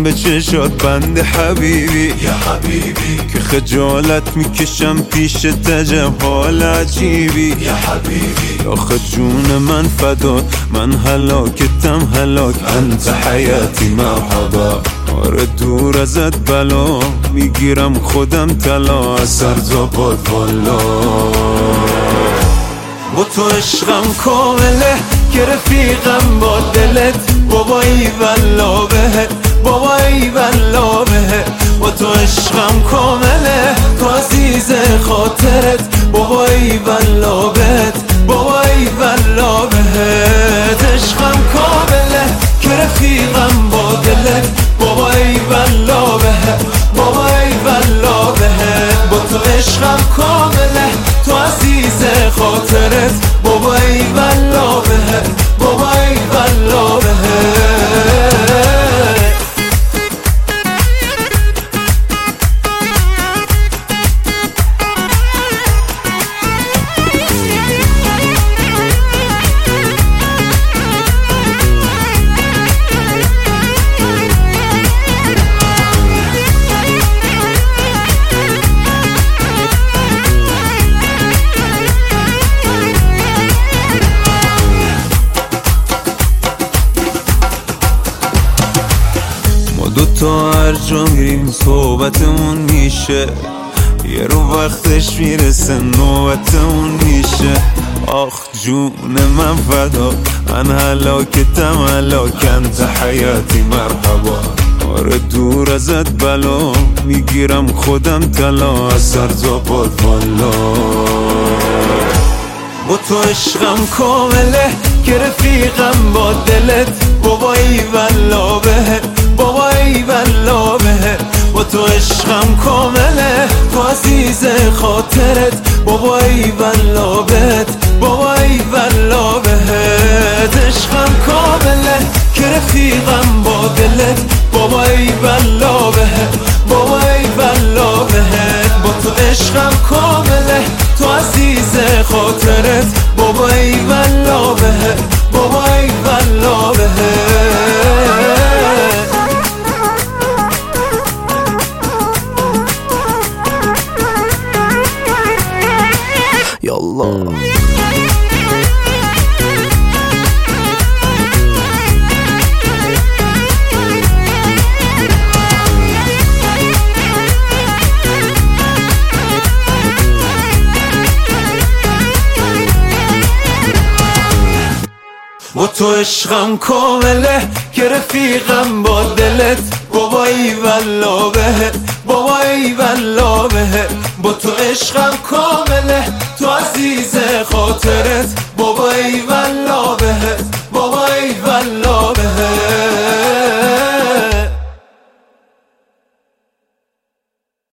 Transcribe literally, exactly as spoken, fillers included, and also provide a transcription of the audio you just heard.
به چشات بند حبیبی یا حبیبی، که خجالت میکشم پیش تجب حال عجیبی یا حبیبی. آخه جون من فدا، من هلاکتم هلاک، انت حیاتی مرحبا. آره دور ازت بلا، میگیرم خودم طلا از سر تا پات والا. با تو عشقم کامله که رفیقم با دلت، بابا ای والله بهت، بابا ای والله بهت. با تو عشقم کامله تو عزیز خاطرت، بابا ای والله بهت، بابا ای والله بهت. عشقم کامله که رفیقم با دلت، بابا ای والله بهت، بابا ای والله بهت. با تو عشقم کامله تو عزیز خاطرت، بابا ای والله بهت، بابا ای والله بهت. دوتا هر جا میریم صحبتمون میشه، یه رو وقتش میرسه نوبتمون میشه. آخ جون من فدا، من هلاکتم هلاک، انت حیاتی مرحبا. آره دور ازت بلا، میگیرم خودم طلا از سر تا پات والا. با تو عشقم کامله که رفیقم با دلت، بابا ای والله بهت، بابا ای والله بهت. با تو عشقم کامله تو عزیز خاطرت، بابا ای والله بهت، بابا ای والله بهت. عشقم کامله که رفیقم با دلت، بابا ای والله بهت، بابا ای والله بهت. با تو عشقم کامله تو عزیز خاطرت، بابا ای والله بهت، بابا ای والله بهت. یالله با تو عشقم کامله که رفیقم با دلت، بابا ای والله بهت، بابا ای والله بهت. با تو عشقم کامله تو عزیز خاطرت، بابا ای والله بهت.